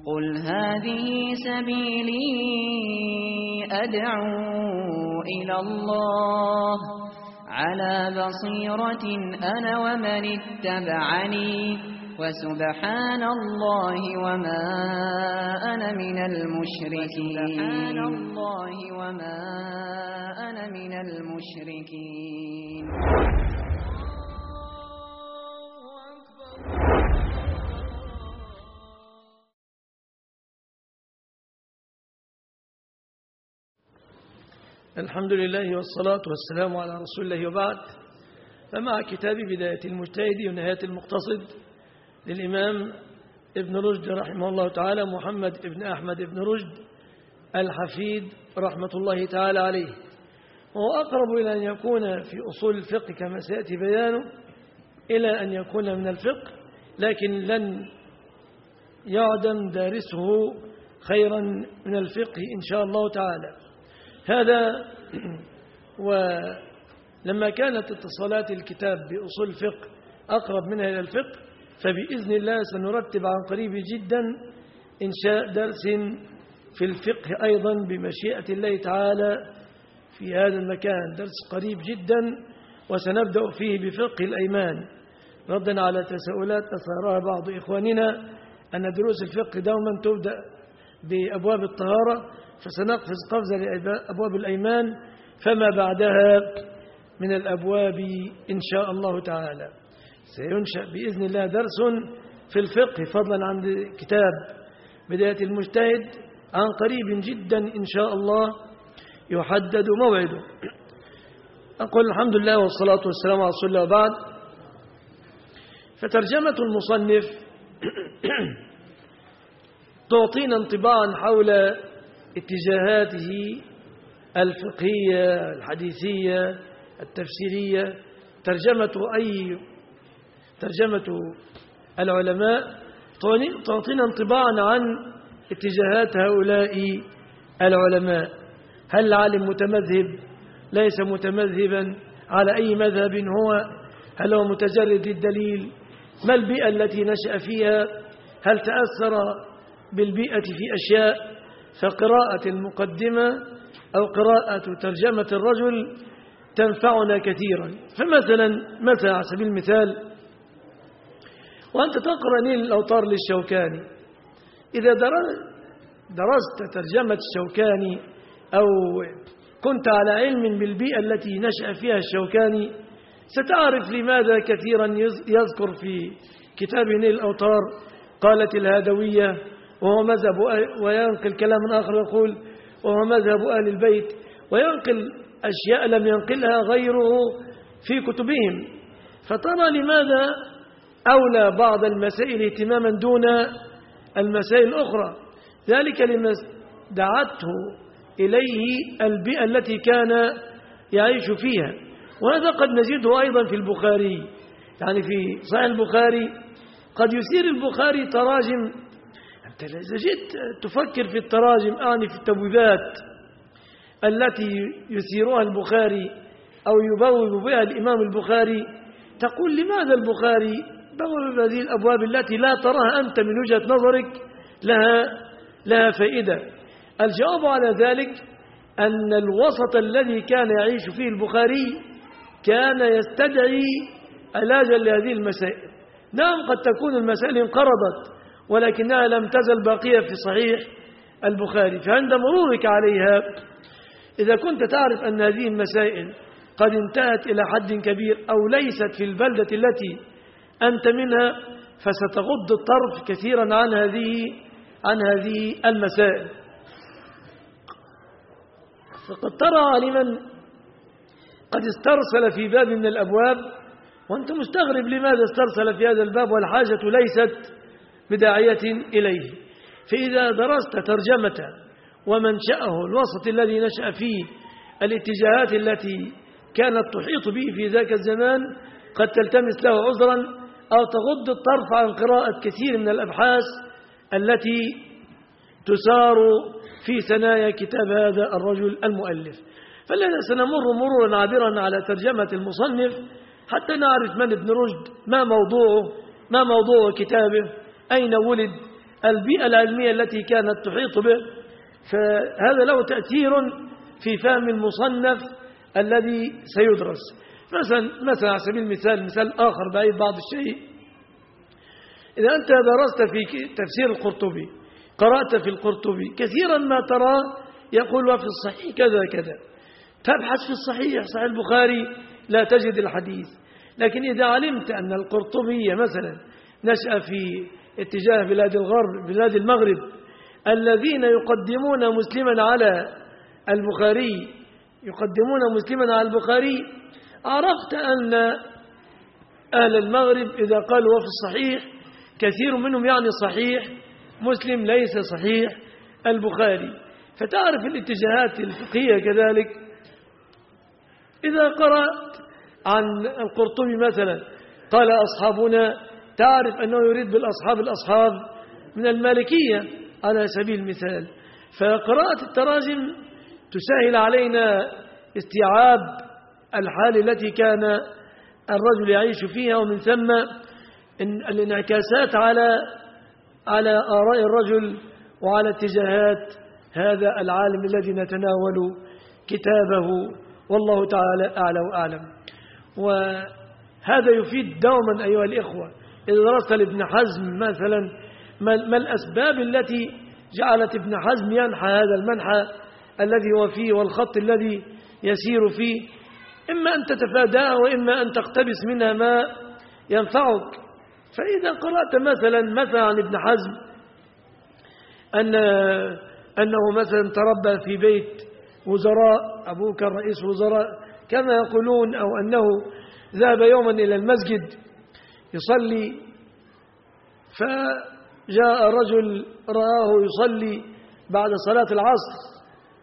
قل هذه سبيلي أدعو إلى الله على بصيرة أنا ومن اتبعني وسبحان الله وما أنا من المشركين. الحمد لله والصلاة والسلام على رسول الله، وبعد. فمع كتاب بداية المجتهد ونهاية المقتصد للإمام ابن رشد رحمه الله تعالى، محمد ابن أحمد ابن رشد الحفيد رحمة الله تعالى عليه، وهو أقرب إلى أن يكون في أصول الفقه كما سيأتي بيانه إلى أن يكون من الفقه، لكن لن يعدم دارسه خيرا من الفقه إن شاء الله تعالى. هذا ولما كانت اتصالات الكتاب بأصول الفقه أقرب منها إلى الفقه، فبإذن الله سنرتب عن قريب جدا إنشاء درس في الفقه أيضا بمشيئة الله تعالى في هذا المكان، درس قريب جدا، وسنبدأ فيه بفقه الأيمان ردا على تساؤلات أثارها بعض إخواننا أن دروس الفقه دوما تبدأ بأبواب الطهارة، فسنقفز قفزة لأبواب الأيمان فما بعدها من الأبواب إن شاء الله تعالى. سينشأ بإذن الله درس في الفقه فضلا عن كتاب بداية المجتهد عن قريب جدا إن شاء الله يحدد موعده. أقول الحمد لله والصلاة والسلام على رسول الله، وبعد. فترجمة المصنف تعطينا انطباعا حول اتجاهاته الفقهية الحديثية التفسيرية. ترجمة العلماء تعطينا انطباعا عن اتجاهات هؤلاء العلماء. هل العالم متمذهب ليس متمذهبا على أي مذهب هو؟ هل هو متجرد للدليل؟ ما البيئة التي نشأ فيها؟ هل تأثر بالبيئة في أشياء؟ فقراءة المقدمة أو قراءة ترجمة الرجل تنفعنا كثيرا. فمثلا على سبيل المثال، وأنت تقرأ نيل الأوطار للشوكاني، إذا درست ترجمة الشوكاني أو كنت على علم بالبيئة التي نشأ فيها الشوكاني، ستعرف لماذا كثيرا يذكر في كتاب نيل الأوطار قالت الهادوية، وهو مذهب، وينقل كلام آخر يقول وهو مذهب أهل البيت، وينقل أشياء لم ينقلها غيره في كتبهم. فترى لماذا أولى بعض المسائل اهتماما دون المسائل الأخرى، ذلك لما دعته إليه البيئة التي كان يعيش فيها. وهذا قد نجده أيضا في البخاري، يعني في صحيح البخاري قد يثير البخاري تراجم، أنت إذا جئت تفكر في التراجم أعني في التبويبات التي يثيرها البخاري أو يبوب بها الإمام البخاري، تقول لماذا البخاري بوب هذه الأبواب التي لا تراها أنت من وجهة نظرك لها فائدة؟ الجواب على ذلك أن الوسط الذي كان يعيش فيه البخاري كان يستدعي علاجا لهذه المسائل. نعم قد تكون المسائل انقرضت، ولكنها لم تزل باقية في صحيح البخاري. فعند مرورك عليها إذا كنت تعرف أن هذه المسائل قد انتهت إلى حد كبير أو ليست في البلدة التي أنت منها، فستغض الطرف كثيرا عن هذه المسائل. فقد ترى عالما قد استرسل في باب من الأبواب وأنت مستغرب لماذا استرسل في هذا الباب والحاجة ليست بداعية إليه. فإذا درست ترجمة ومنشأه الوسط الذي نشأ فيه، الاتجاهات التي كانت تحيط به في ذاك الزمان، قد تلتمس له عذرا أو تغض الطرف عن قراءة كثير من الأبحاث التي تسار في ثنايا كتاب هذا الرجل المؤلف. فلذا سنمر مرورا عابرا على ترجمة المصنف حتى نعرف من ابن رشد، ما موضوعه كتابه، أين ولد، البيئة العلمية التي كانت تحيط به، فهذا له تأثير في فهم المصنف الذي سيدرس. مثلا على سبيل المثال، مثال آخر بعيد بعض الشيء، إذا أنت درست في تفسير القرطبي، قرأت في القرطبي، كثيرا ما ترى يقول وفي الصحيح كذا كذا، تبحث في الصحيح، صحيح البخاري، لا تجد الحديث. لكن إذا علمت أن القرطبي مثلا نشأ في اتجاه بلاد الغرب، بلاد المغرب، الذين يقدمون مسلما على البخاري، يقدمون مسلما على البخاري، عرفت أن أهل المغرب إذا قالوا وفي الصحيح كثير منهم يعني صحيح مسلم ليس صحيح البخاري. فتعرف الاتجاهات الفقهية كذلك. إذا قرأت عن القرطبي مثلا قال أصحابنا، تعرف أنه يريد بالأصحاب الأصحاب من المالكية على سبيل المثال. فقراءة التراجم تسهل علينا استيعاب الحال التي كان الرجل يعيش فيها، ومن ثم الانعكاسات على آراء الرجل وعلى اتجاهات هذا العالم الذي نتناول كتابه، والله تعالى أعلى وأعلم. وهذا يفيد دوما أيها الإخوة. إذا درست لابن حزم مثلا ما الأسباب التي جعلت ابن حزم ينحى هذا المنحى الذي هو فيه والخط الذي يسير فيه، إما أن تتفاداه وإما أن تقتبس منها ما ينفعك. فإذا قرأت مثلا عن ابن حزم أنه مثلا تربى في بيت وزراء، أبوه كان رئيس وزراء كما يقولون، أو أنه ذهب يوما إلى المسجد يصلي، فجاء رجل رآه يصلي بعد صلاة العصر،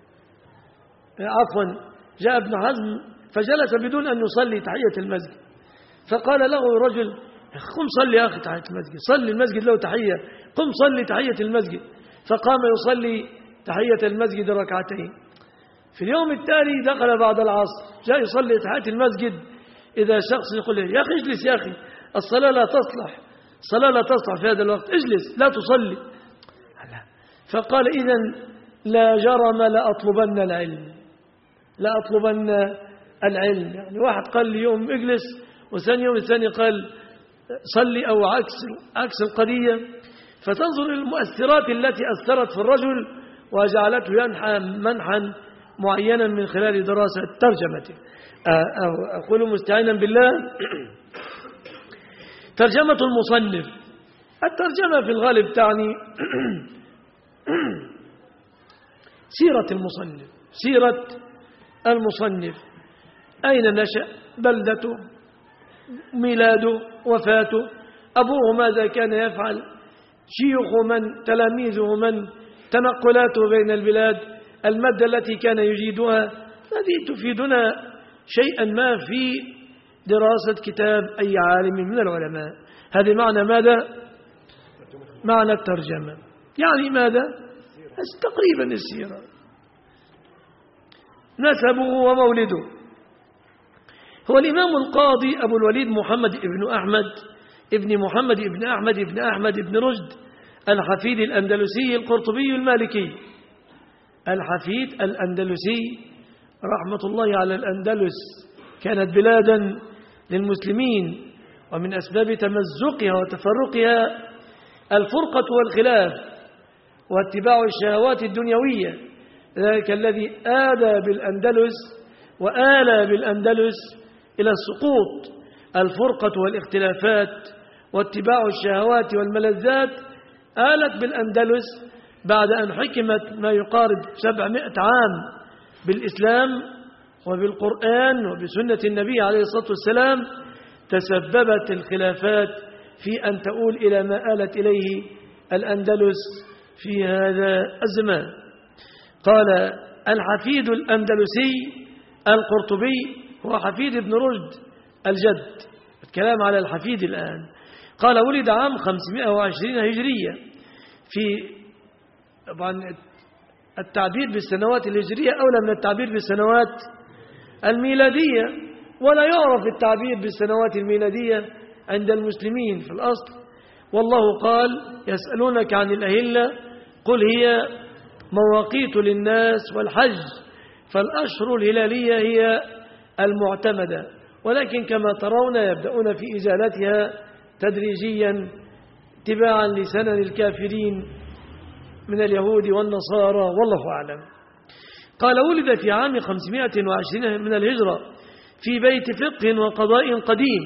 جاء ابن حزم فجلس بدون أن يصلي تحية المسجد، فقال له رجل قم صلي يا أخي تحية المسجد، صلي المسجد له تحية، قم صلي تحية المسجد. فقام يصلي تحية المسجد ركعتين. في اليوم التالي دخل بعد العصر، جاء يصلي تحية المسجد، إذا شخص يقول له يا أخي اجلس يا أخي، الصلاة لا تصلح، الصلاة لا تصلح في هذا الوقت، اجلس لا تصلي. فقال إذن لا جرم لأطلبن العلم، لأطلبن العلم. يعني واحد قال لي يوم اجلس، وثاني يوم الثاني قال صلي، أو عكس القضية. فتنظر المؤثرات التي أثرت في الرجل وجعلته ينحى منحا معينا من خلال دراسة ترجمته. أقول مستعينا بالله. ترجمة المصنف. الترجمة في الغالب تعني سيرة المصنف، سيرة المصنف، أين نشأ، بلدته، ميلاده، وفاته، أبوه ماذا كان يفعل، شيوخ من، تلاميذه من، تنقلاته بين البلاد، المادة التي كان يجيدها. هذه تفيدنا شيئا ما في دراسة كتاب أي عالم من العلماء. هذه معنى ماذا؟ معنى الترجمة، يعني ماذا؟ تقريبا السيرة. نسبه ومولده. هو الإمام القاضي أبو الوليد محمد ابن أحمد ابن محمد ابن أحمد ابن أحمد ابن رشد الحفيد الأندلسي القرطبي المالكي. الحفيد الأندلسي رحمة الله على الأندلس، كانت بلادا للمسلمين، ومن أسباب تمزقها وتفرقها الفرقة والخلاف واتباع الشهوات الدنيوية. ذلك الذي آدى بالأندلس وآلى بالأندلس إلى السقوط، الفرقة والاختلافات واتباع الشهوات والملذات آلت بالأندلس بعد أن حكمت ما يقارب 700 عام بالإسلام وبالقرآن وبسنة النبي عليه الصلاة والسلام. تسببت الخلافات في أن تؤول إلى ما آلت إليه الأندلس في هذا الزمان. قال الحفيد الأندلسي القرطبي هو حفيد ابن رشد الجد. الكلام على الحفيد الآن. قال ولد عام 520 هجرية. في طبعا التعبير بالسنوات الهجرية أولى من التعبير بالسنوات الميلادية، ولا يعرف التعبير بالسنوات الميلادية عند المسلمين في الأصل، والله قال يسألونك عن الأهلة قل هي مواقيت للناس والحج فالأشهر الهلالية هي المعتمدة، ولكن كما ترون يبدأون في إزالتها تدريجيا تباعا لسنن الكافرين من اليهود والنصارى والله أعلم. قال ولد في عام 520 من الهجرة في بيت فقه وقضاء قديم.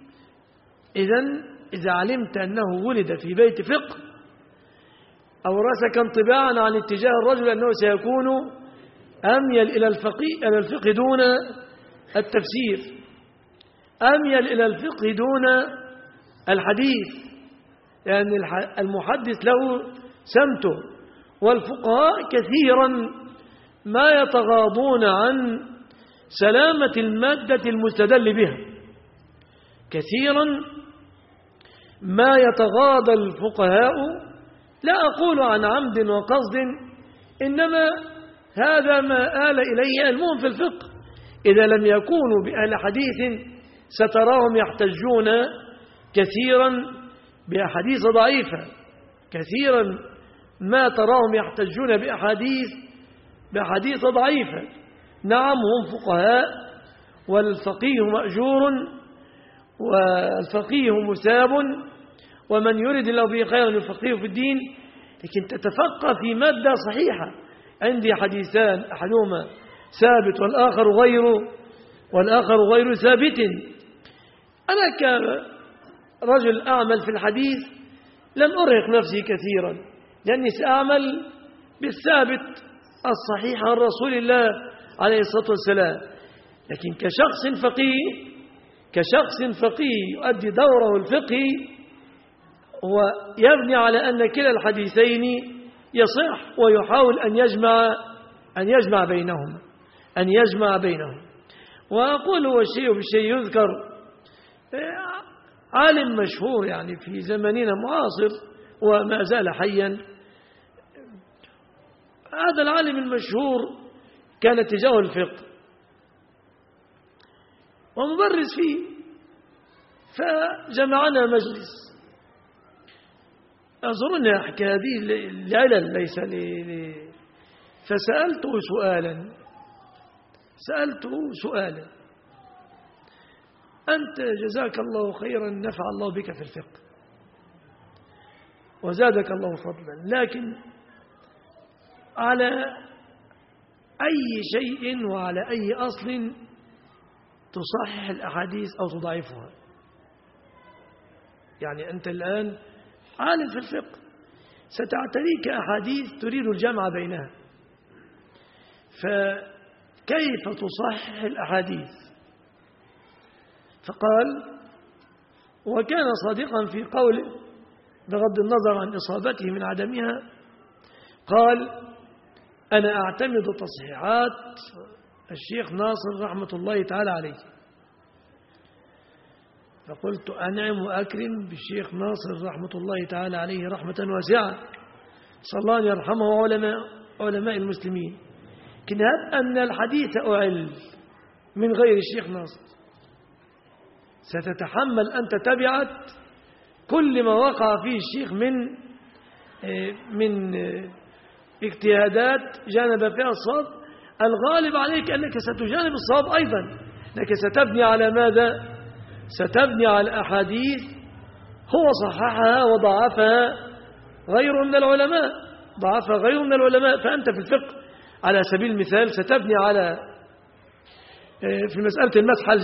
إذا علمت أنه ولد في بيت فقه أورثك انطباعا عن اتجاه الرجل أنه سيكون أميل إلى الفقه دون التفسير، أميل إلى الفقه دون الحديث، لأن المحدث له سمته، والفقهاء كثيرا ما يتغاضون عن سلامة المادة المستدل بها، كثيرا ما يتغاضى الفقهاء، لا أقول عن عمد وقصد، إنما هذا ما آل إليه المهم في الفقه. إذا لم يكونوا بأهل حديث ستراهم يحتجون كثيرا بأحاديث ضعيفة، كثيرا ما تراهم يحتجون بأحاديث ضعيفة. نعم هم فقهاء، والفقيه مأجور والفقيه مثاب، ومن يريد الله به خيرا يفقهه في الدين، لكن تتفقه في مادة صحيحة. عندي حديثان أحدهما ثابت والآخر غير ثابت. أنا كرجل أعمل في الحديث لن أرهق نفسي كثيرا، لأني سأعمل بالثابت الصحيح عن رسول الله عليه الصلاة والسلام. لكن كشخص فقيه يؤدي دوره الفقهي ويبني على أن كلا الحديثين يصح، ويحاول أن يجمع بينهم. وأقول هو الشيء بالشيء يذكر. عالم مشهور يعني في زمننا معاصر وما زال حيا، هذا العالم المشهور كان اتجاه الفقه ومبرز فيه، فجمعنا مجلس. أظن أحكي هذه العلل ليس لي. فسألته سؤالا: أنت جزاك الله خيرا، نفع الله بك في الفقه وزادك الله فضلا، لكن على أي شيء وعلى أي أصل تصحح الأحاديث أو تضعفها؟ يعني أنت الآن عالم في الفقه، ستعتريك أحاديث تريد الجمع بينها، فكيف تصحح الأحاديث؟ فقال، وكان صادقا في قوله بغض النظر عن إصابته من عدمها، قال: أنا أعتمد تصحيحات الشيخ ناصر رحمة الله تعالى عليه. فقلت: أنعم وأكرم بالشيخ ناصر رحمة الله تعالى عليه رحمة واسعة، صلى الله أن يرحمه علماء المسلمين. لكن هب أن الحديث أعل من غير الشيخ ناصر، ستتحمل أنت تبعة كل ما وقع فيه الشيخ من اجتهادات جانب فيها الصواب. الغالب عليك أنك ستجانب الصواب أيضا، لكن ستبني على ماذا؟ ستبني على أحاديث هو صححها وضعفها غير من العلماء. فأنت في الفقه على سبيل المثال ستبني على في مسألة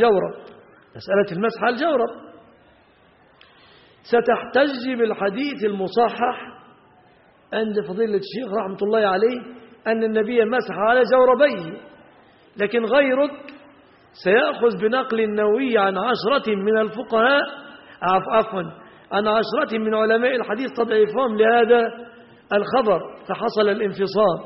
المسح الجورب، ستحتج بالحديث المصحح عند فضيلة الشيخ رحمة الله عليه أن النبي مسح على جوربيه، لكن غيرك سيأخذ بنقل النووي عن 10 من الفقهاء، عن 10 من علماء الحديث تضعيفهم لهذا الخبر، فحصل الانفصام.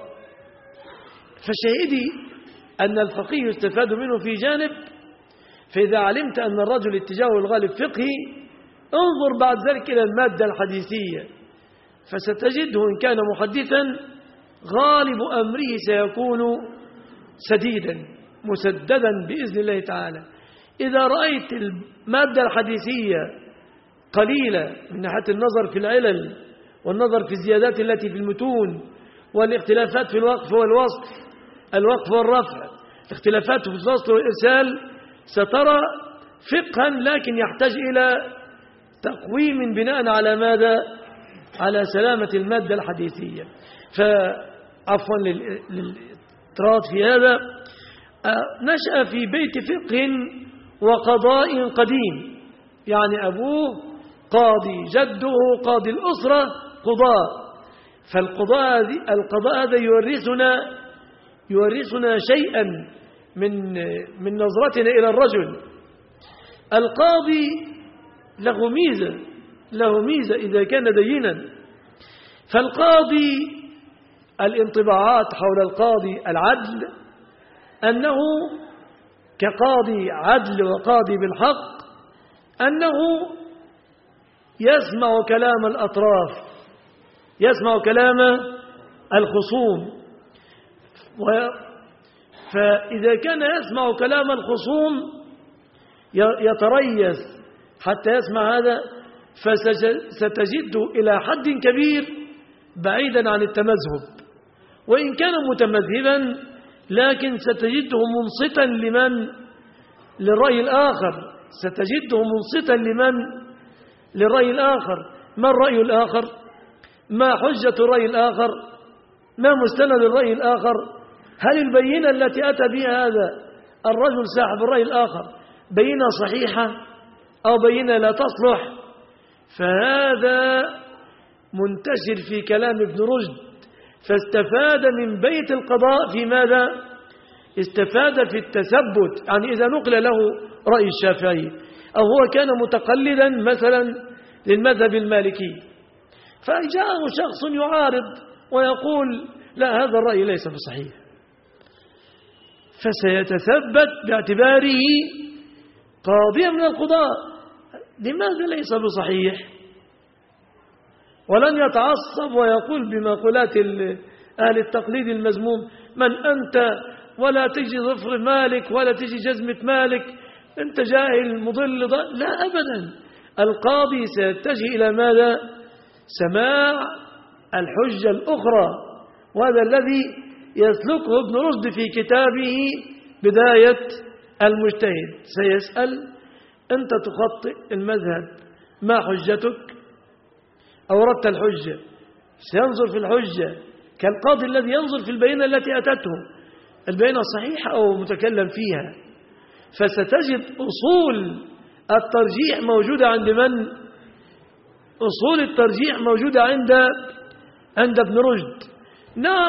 فشهدي أن الفقيه يستفاد منه في جانب. فإذا علمت أن الرجل اتجاهه الغالب فقهي، انظر بعد ذلك إلى المادة الحديثية، فستجده إن كان محدثا غالب أمره سيكون سديدا مسددا بإذن الله تعالى. إذا رأيت المادة الحديثية قليلة من ناحية النظر في العلل والنظر في الزيادات التي في المتون والاختلافات في الوقف والوصف، الوقف والرفع، الاختلافات في الوصل والإرسال، سترى فقها لكن يحتاج إلى تقويم بناء على ماذا؟ على سلامة المادة الحديثية. فعفوا للإطراد في هذا، نشأ في بيت فقه وقضاء قديم، يعني أبوه قاضي، جده قاضي الأسرة قضاء. فالقضاء هذا يورثنا شيئا من نظرتنا إلى الرجل. القاضي له ميزة إذا كان دينا. فالقاضي، الانطباعات حول القاضي العدل، أنه كقاضي عدل وقاضي بالحق، أنه يسمع كلام الأطراف، يسمع كلام الخصوم. فإذا كان يسمع كلام الخصوم يتريث حتى يسمع هذا، فستجده إلى حد كبير بعيدا عن التمذهب، وإن كان متمذهبا لكن ستجده منصتا للرأي الآخر، ستجده منصتا للرأي الآخر. ما الرأي الآخر؟ ما حجة الرأي الآخر؟ ما مستند الرأي الآخر؟ هل البينة التي أتى بها هذا الرجل صاحب الرأي الآخر بينة صحيحة أو بينة لا تصلح؟ فهذا منتشر في كلام ابن رشد، فاستفاد من بيت القضاء في ماذا؟ استفاد في التثبت. يعني إذا نقل له رأي الشافعي أو هو كان متقلدا مثلا للمذهب المالكي، فجاءه شخص يعارض ويقول لا، هذا الرأي ليس بصحيح، فسيتثبت باعتباره قاضيا من القضاء، لماذا ليس بصحيح؟ ولن يتعصب ويقول بمقولات أهل التقليد المذموم: من أنت؟ ولا تجي ظفر مالك ولا تجي جزمة مالك، أنت جاهل مضل. لا أبدا، القاضي سيتجه إلى ماذا؟ سماع الحجة الأخرى. وهذا الذي يسلكه ابن رشد في كتابه بداية المجتهد. سيسأل: أنت تخطئ المذهب، ما حجتك؟ أوردت الحجة، سينظر في الحجة كالقاضي الذي ينظر في البينة التي أتته، البينة صحيحة أو متكلم فيها. فستجد أصول الترجيح موجودة عند من؟ أصول الترجيح موجودة عند ابن رشد. نعم،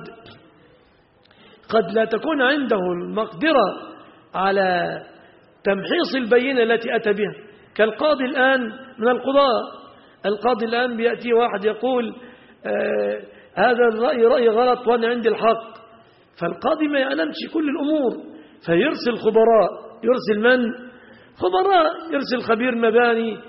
قد لا تكون عنده المقدرة على تمحيص البينة التي أتى بها، كالقاضي الآن من القضاء. القاضي الآن بيأتي واحد يقول هذا الرأي رأي غلط وأنا عندي الحق، فالقاضي ما يعلمش كل الأمور، فيرسل خبراء. يرسل من؟ خبراء. يرسل خبير مباني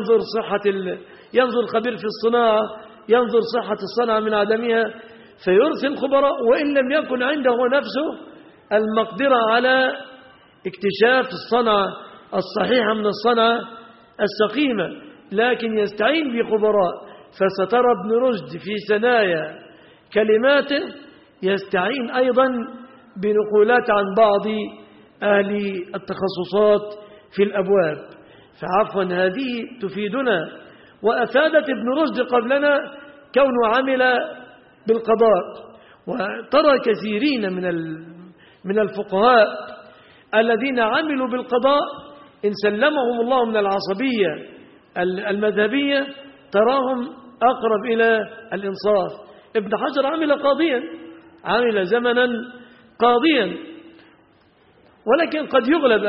ينظر خبير في الصناعة، ينظر صحة الصنعة من عدمها، فيرسل خبراء. وإن لم يكن عنده نفسه المقدرة على اكتشاف الصنعة الصحيحة من الصنعة السقيمة، لكن يستعين بخبراء. فسترى ابن رشد في ثنايا كلماته يستعين أيضا بنقولات عن بعض أهل التخصصات في الأبواب. فعفوا هذه تفيدنا، وأفادت ابن رشد قبلنا كونه عمل بالقضاء. وترى كثيرين من الفقهاء الذين عملوا بالقضاء إن سلمهم الله من العصبية المذهبية تراهم أقرب إلى الإنصاف. ابن حجر عمل قاضيا، عمل زمنا قاضيا، ولكن قد يغلب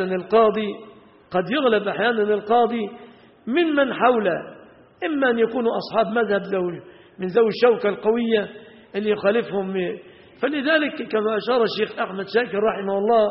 أحيانا القاضي ممن حوله، إما أن يكونوا أصحاب مذهب من ذوي الشوكة القوية اللي يخالفهم. فلذلك كما أشار الشيخ أحمد شاكر رحمه الله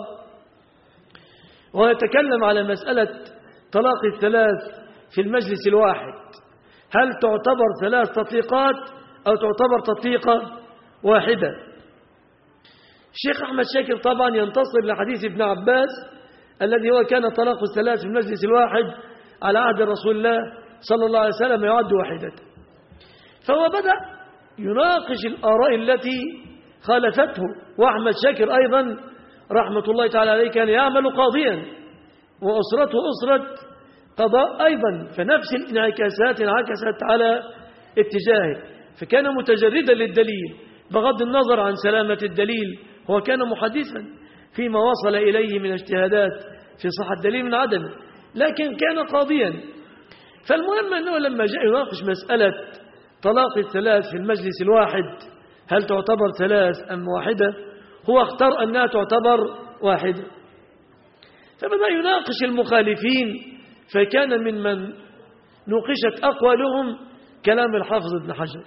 ويتكلم على مسألة طلاق الثلاث في المجلس الواحد، هل تعتبر 3 تطليقات أو تعتبر تطليقة واحدة؟ الشيخ أحمد شاكر طبعا ينتصر لحديث ابن عباس الذي هو كان طلاق الثلاث في المجلس الواحد على عهد رسول الله صلى الله عليه وسلم يعد واحدة. فهو بدأ يناقش الآراء التي خالفته. وأحمد شاكر أيضا رحمة الله تعالى عليه كان يعمل قاضيا وأسرته أسرة قضاء أيضا، فنفس الانعكاسات انعكست على اتجاهه، فكان متجردا للدليل بغض النظر عن سلامة الدليل. هو كان محدثا فيما وصل إليه من اجتهادات في صحة الدليل من عدمه، لكن كان قاضيا. فالمهم أنه لما جاء يناقش مسألة طلاق الثلاث في المجلس الواحد، هل تعتبر ثلاث أم واحدة، هو اختار أنها تعتبر واحدة. فبدأ يناقش المخالفين، فكان ممن نوقشت أقوالهم كلام الحافظ ابن حجر،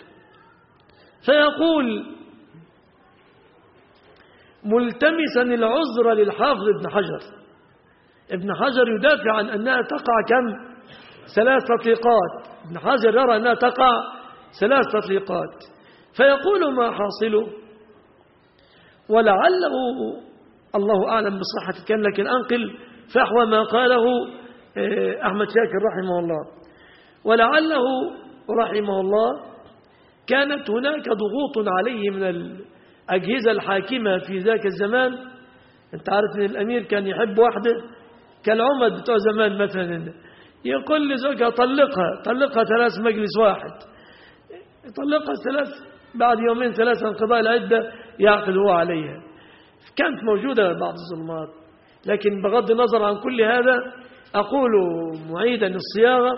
فيقول ملتمسا العذر للحافظ ابن حجر. ابن حجر يدافع عن أنها تقع كم؟ 3 تطليقات. ابن حجر يرى أنها تقع 3 تطليقات، فيقول ما حاصله، ولعله الله أعلم بصحة الكلام، لكن أنقل فحوى ما قاله أحمد شاكر رحمه الله. ولعله رحمه الله كانت هناك ضغوط عليه من الأجهزة الحاكمة في ذاك الزمان. أنت عارف أن الأمير كان يحب واحدة كالعمد بتوع زمان، مثلا يقول لزوجها طلقها 3 مجلس واحد، يطلقها 3 بعد 2 3 انقضاء العدة يعقد هو عليها. كانت موجودة بعض الظلمات، لكن بغض النظر عن كل هذا أقول معيدا الصياغة،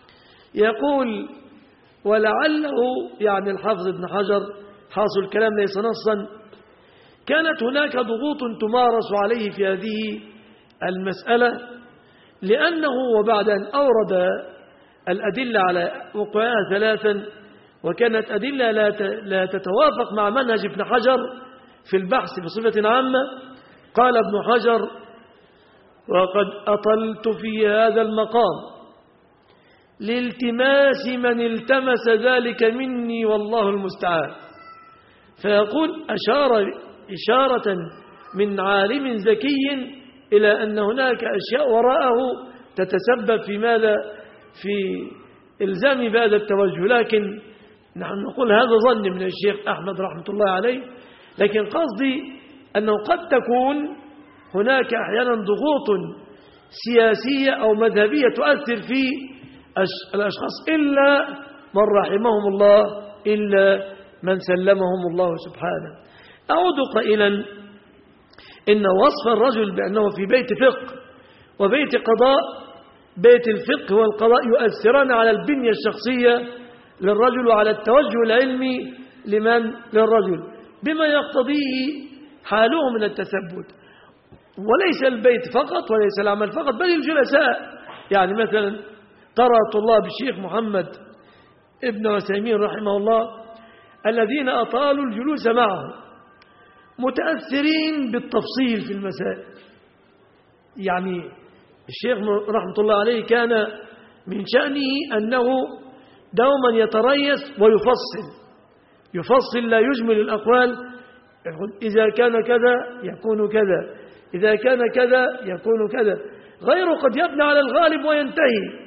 يقول ولعله يعني الحافظ ابن حجر حاصل الكلام ليس نصا، كانت هناك ضغوط تمارس عليه في هذه المسألة، لأنه وبعد أن أورد الأدلة على وقوعها 3 وكانت أدلة لا تتوافق مع منهج ابن حجر في البحث بصفة عامة، قال ابن حجر وقد أطلت في هذا المقام لالتماس من التمس ذلك مني والله المستعان. فيقول إشارة من عالم ذكي إلى أن هناك أشياء وراءه تتسبب في ماذا؟ في إلزام بهذا التوجه. لكن نحن نقول هذا ظن من الشيخ أحمد رحمة الله عليه، لكن قصدي أنه قد تكون هناك أحيانا ضغوط سياسية أو مذهبية تؤثر في الأشخاص إلا من رحمهم الله، إلا من سلمهم الله سبحانه. أعود قائلا إن وصف الرجل بأنه في بيت فقه وبيت قضاء، بيت الفقه والقضاء يؤثران على البنية الشخصية للرجل وعلى التوجه العلمي للرجل بما يقتضيه حاله من التثبت، وليس البيت فقط وليس العمل فقط بل الجلساء. يعني مثلا ترى طلاب الشيخ محمد ابن عثيمين رحمه الله الذين أطالوا الجلوس معه متأثرين بالتفصيل في المسائل. يعني الشيخ رحمة الله عليه كان من شأنه أنه دوما يتريث ويفصل لا يجمل الأقوال. إذا كان كذا يكون كذا، إذا كان كذا يكون كذا، غيره قد يبنى على الغالب وينتهي.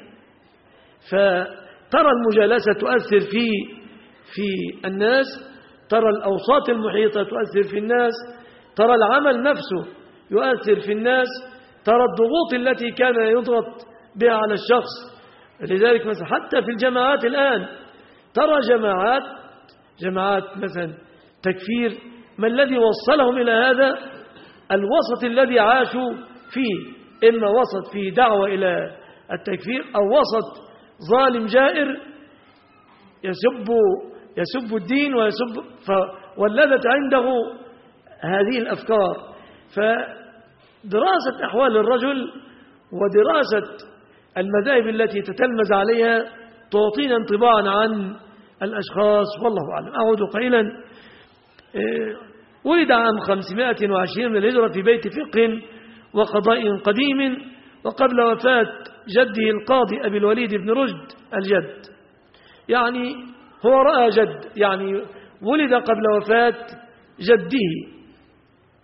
فترى المجالسة تؤثر في الناس، ترى الأوساط المحيطة تؤثر في الناس، ترى العمل نفسه يؤثر في الناس، ترى الضغوط التي كان يضغط بها على الشخص. لذلك مثلا حتى في الجماعات الآن ترى جماعات مثلا تكفير، ما الذي وصلهم إلى هذا؟ الوسط الذي عاشوا فيه، إما وسط في دعوة إلى التكفير أو وسط ظالم جائر يسب الدين فولدت عنده هذه الأفكار. فدراسة أحوال الرجل ودراسة المذاهب التي تتلمذ عليها تعطينا انطباعا عن الأشخاص، والله أعلم. أعود قائلا ولد عام 520 من الهجرة في بيت فقه وقضاء قديم، وقبل وفاة جده القاضي أبي الوليد بن رشد الجد، يعني هو رأى جد، يعني ولد قبل وفاة جده.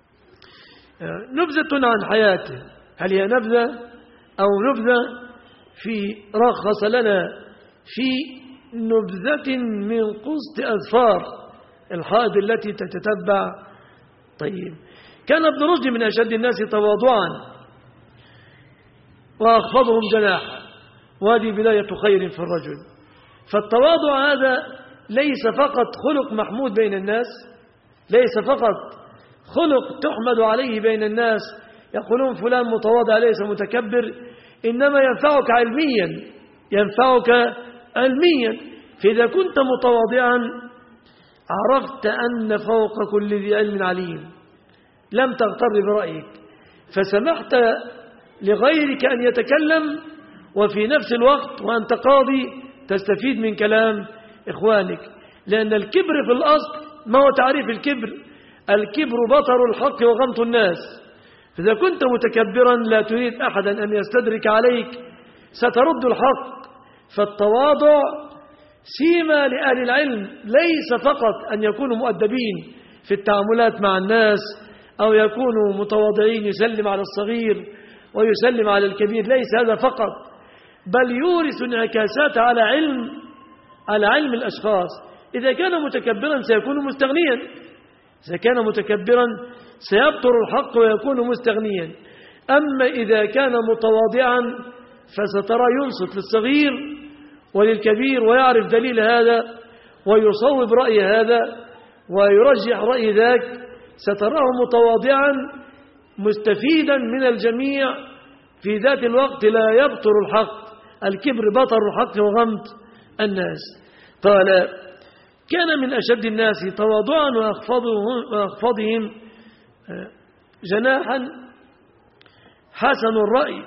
نبذة عن حياته، هل هي نبذة أو نبذة؟ رخص لنا في نبذة من قسط أظفار الحائض التي تتتبع. طيب، كان ابن رشد من أشد الناس تواضعا وأخفضهم جناحا، وهذه بداية خير في الرجل. فالتواضع هذا ليس فقط خلق محمود بين الناس، ليس فقط خلق تحمد عليه بين الناس، يقولون فلان متواضع ليس متكبر، إنما ينفعك علميا، ينفعك علميا. فإذا كنت متواضعا عرفت أن فوق كل ذي علم عليم، لم تغتر برأيك، فسمحت لغيرك أن يتكلم، وفي نفس الوقت وأنت قاضي تستفيد من كلام إخوانك. لأن الكبر في الأصل، ما هو تعريف الكبر؟ الكبر بطر الحق وغمط الناس. فإذا كنت متكبرا لا تريد أحدا أن يستدرك عليك، سترد الحق. فالتواضع سيما لأهل العلم، ليس فقط أن يكونوا مؤدبين في التعاملات مع الناس، أو يكونوا متواضعين يسلم على الصغير ويسلم على الكبير، ليس هذا فقط، بل يورث انعكاسات على علم الأشخاص. إذا كان متكبرا سيكون مستغنيا، إذا كان متكبرا سيبطر الحق ويكون مستغنيا. أما إذا كان متواضعا فسترى ينصت للصغير وللكبير ويعرف دليل هذا ويصوب رأي هذا ويرجح رأي ذاك، ستراه متواضعا مستفيدا من الجميع، في ذات الوقت لا يبطر الحق. الكبر بطر الحق وغمط الناس. قال: كان من أشد الناس تواضعا وأخفضهم جناحا، حسن الرأي،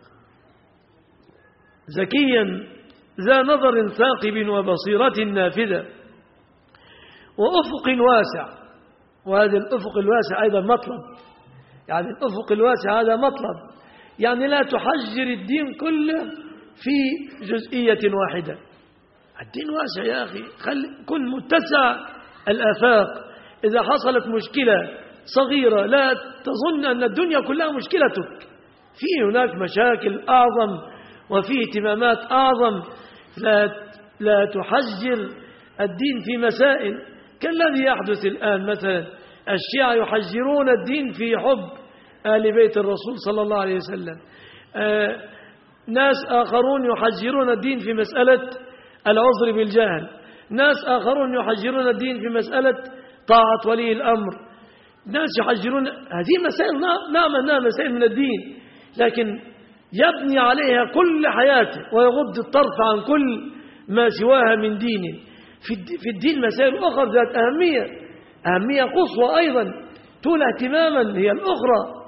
ذكيا، ذا نظر ثاقب وبصيرة نافذة، وأفق واسع. وهذا الأفق الواسع أيضا مطلب، يعني الأفق الواسع هذا مطلب، يعني لا تحجر الدين كله في جزئية واحدة. الدين واسع يا أخي، كن متسع الآفاق. إذا حصلت مشكلة صغيرة لا تظن أن الدنيا كلها مشكلتك، في هناك مشاكل أعظم وفي اهتمامات أعظم. لا تحجر الدين في مسائل كالذي يحدث الآن. مثلا الشيعة يحجرون الدين في حب آل بيت الرسول صلى الله عليه وسلم. ناس آخرون يحجرون الدين في مسألة العذر بالجهل، ناس آخرون يحجرون الدين في مسألة طاعة ولي الأمر، ناس يحجرون هذه مسائل، نعم أنها مسائل من الدين، لكن يبني عليها كل حياته ويغض الطرف عن كل ما سواها من دين. في الدين مسائل أخرى ذات أهمية قصوى أيضا تولى اهتماما هي الأخرى.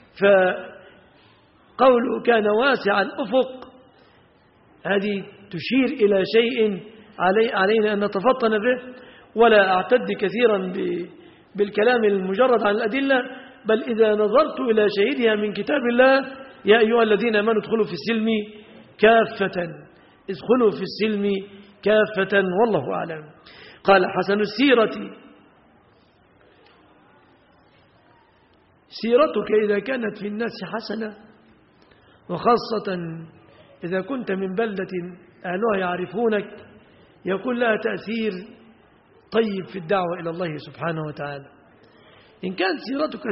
فقوله كان واسع الأفق هذه تشير إلى شيء علينا أن نتفطن به، ولا أعتد كثيرا بالكلام المجرد عن الأدلة، بل إذا نظرت إلى شهيدها من كتاب الله: يا أيها الذين آمنوا ادخلوا في السلم كافة، ادخلوا في السلم كافة، والله أعلم. قال: حسن السيرة، سيرتك إذا كانت في الناس حسنة، وخاصة إذا كنت من بلدة أهلها يعرفونك، يكون لها تأثير طيب في الدعوة إلى الله سبحانه وتعالى. إن كانت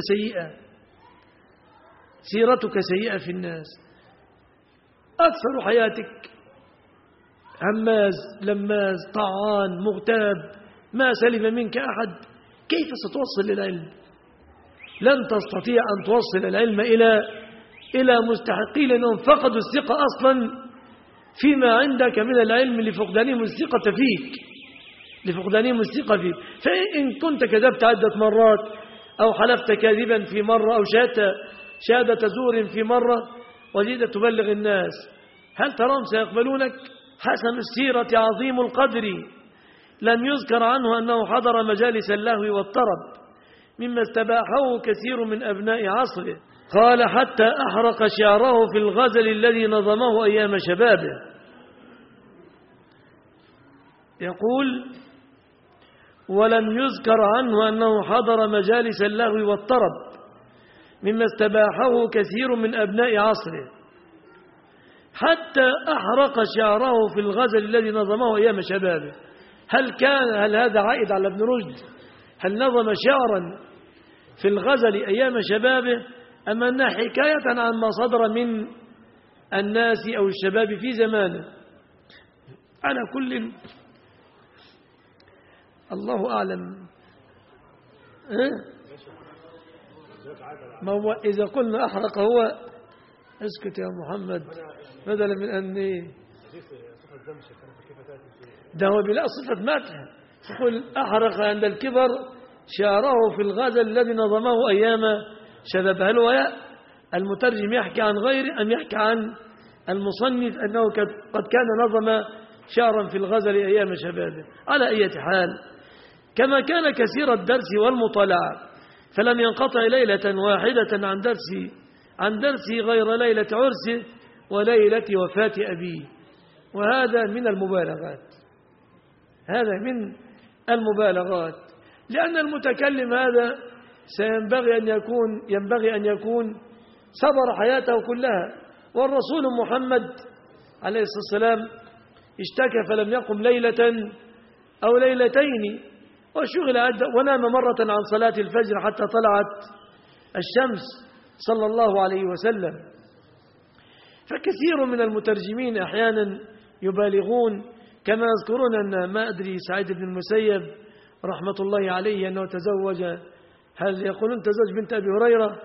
سيرتك سيئة في الناس، أكثر حياتك هماز لماز طعان مغتاب، ما سلم منك أحد، كيف ستوصل العلم؟ لن تستطيع أن توصل العلم إلى مستحقين، لأنهم فقدوا الثقة أصلا فيما عندك من العلم لفقدانهم الثقة فيك، فإن كنت كذبت عدة مرات أو حلفت كاذبا في مرة أو شهادة زور في مرة وجيت تبلغ الناس، هل تراهم سيقبلونك؟ حسن السيرة عظيم القدر، لم يذكر عنه أنه حضر مجالس اللهو والطرب، مما استباحه كثير من أبناء عصره. قال: حتى أحرق شعره في الغزل الذي نظمه أيام شبابه. يقول: ولم يذكر عنه أنه حضر مجالس اللهو والطرب، مما استباحه كثير من أبناء عصره. حتى أحرق شعره في الغزل الذي نظمه أيام شبابه. هل هذا عائد على ابن رشد؟ هل نظم شعرا في الغزل أيام شبابه أم أنها حكاية عن ما صدر من الناس أو الشباب في زمانه؟ على كل الله أعلم. ما هو إذا قلنا أحرق هو اسكت يا محمد بدلا من أني ده هو بلا صفة مدح. يقول أحرق عند الكبر شعره في الغزل الذي نظمه أيام شباب. هل هو المترجم يحكي عن غيره أم يحكي عن المصنف أنه قد كان نظم شعرا في الغزل أيام شبابه؟ على أي حال، كما كان كثير الدرس والمطالعة فلم ينقطع ليلة واحدة عن درسي غير ليلة عرسه وليلة وفاة أبيه. وهذا من المبالغات، هذا من المبالغات، لأن المتكلم هذا ينبغي أن يكون صبر حياته كلها. والرسول محمد عليه الصلاة والسلام اشتكى فلم يقم ليلة أو ليلتين وشغل ونام مرة عن صلاة الفجر حتى طلعت الشمس صلى الله عليه وسلم. فكثير من المترجمين أحيانا يبالغون، كما يذكرون أن ما أدري سعيد بن المسيب رحمة الله عليه أنه تزوج، هل يقولون تزوج بنت أبي هريرة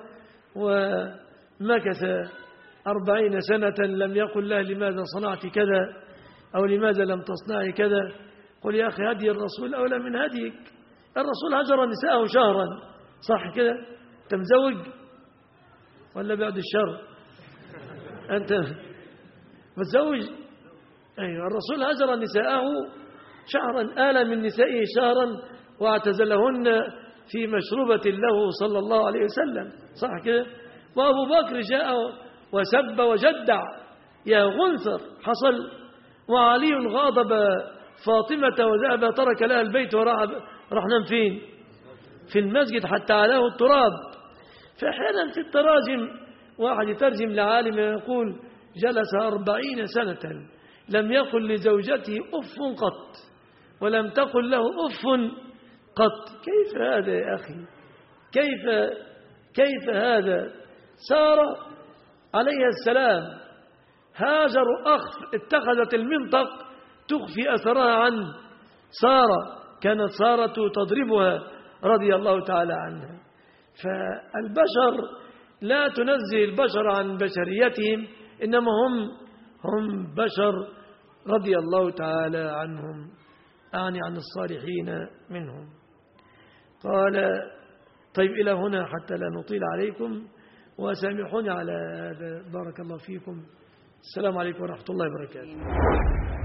ومكث 40 سنة لم يقل له لماذا صنعت كذا أو لماذا لم تصنعي كذا. قل يا أخي هدي الرسول أولى من هديك. الرسول هجر نساءه شهرا، صح كده؟ أنت مزوج ولا بعد الشر؟ أنت متزوج؟ أيوة. الرسول هجر نساءه شهرا، آل من نسائه شهرا واعتزلهن في مشروبة له صلى الله عليه وسلم، صح كده؟ وأبو بكر جاء وسب وجدع يا غنثر حصل، وعلي غاضب فاطمة وذهب ترك لها البيت وراح نام فين؟ في المسجد حتى علاه التراب. فأحيانا في التراجم واحد يترجم لعالم يقول جلس 40 سنة لم يقل لزوجته أف قط ولم تقل له أف قط. كيف هذا يا أخي؟ كيف هذا؟ سارة عليه السلام هاجر اتخذت المنطق تخفي أثرها عن سارة، كانت سارة تضربها رضي الله تعالى عنها. فالبشر لا تنزه البشر عن بشريتهم، إنما هم بشر رضي الله تعالى عنهم، أعني عن الصالحين منهم. قال طيب إلى هنا حتى لا نطيل عليكم، وسامحوني على هذا، بارك الله فيكم. السلام عليكم ورحمة الله وبركاته.